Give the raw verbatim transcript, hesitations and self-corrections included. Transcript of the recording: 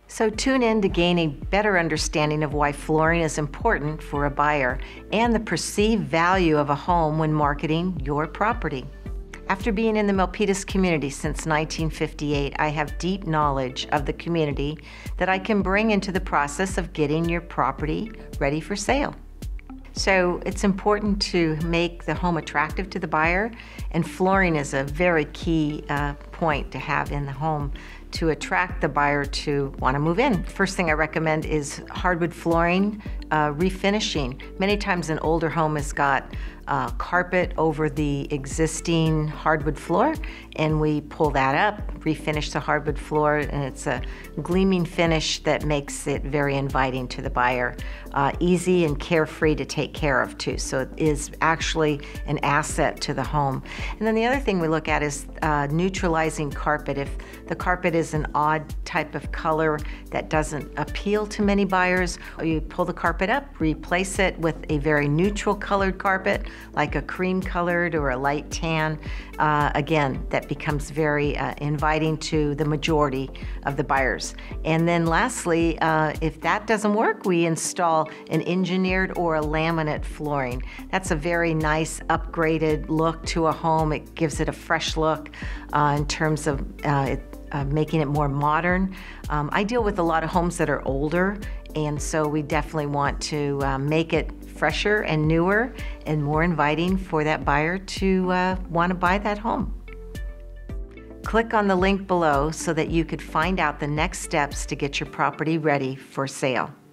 So tune in to gain a better understanding of why flooring is important for a buyer and the perceived value of a home when marketing your property. After being in the Milpitas community since nineteen fifty-eight, I have deep knowledge of the community that I can bring into the process of getting your property ready for sale. So it's important to make the home attractive to the buyer, and flooring is a very key uh, point to have in the home to attract the buyer to want to move in. First thing I recommend is hardwood flooring uh, refinishing. Many times an older home has got uh, carpet over the existing hardwood floor, and we pull that up, refinish the hardwood floor, and it's a gleaming finish that makes it very inviting to the buyer. Uh, easy and carefree to take care of too, so it is actually an asset to the home. And then the other thing we look at is uh, neutralizing carpet. If the carpet is an odd type of color that doesn't appeal to many buyers, you pull the carpet up, replace it with a very neutral colored carpet, like a cream colored or a light tan. Uh, again, that becomes very uh, inviting to the majority of the buyers. And then lastly, uh, if that doesn't work, we install an engineered or a laminate flooring. That's a very nice upgraded look to a home. It gives it a fresh look uh, in terms of uh, it, uh, making it more modern. Um, I deal with a lot of homes that are older, and so we definitely want to uh, make it fresher and newer and more inviting for that buyer to uh, want to buy that home. Click on the link below so that you could find out the next steps to get your property ready for sale.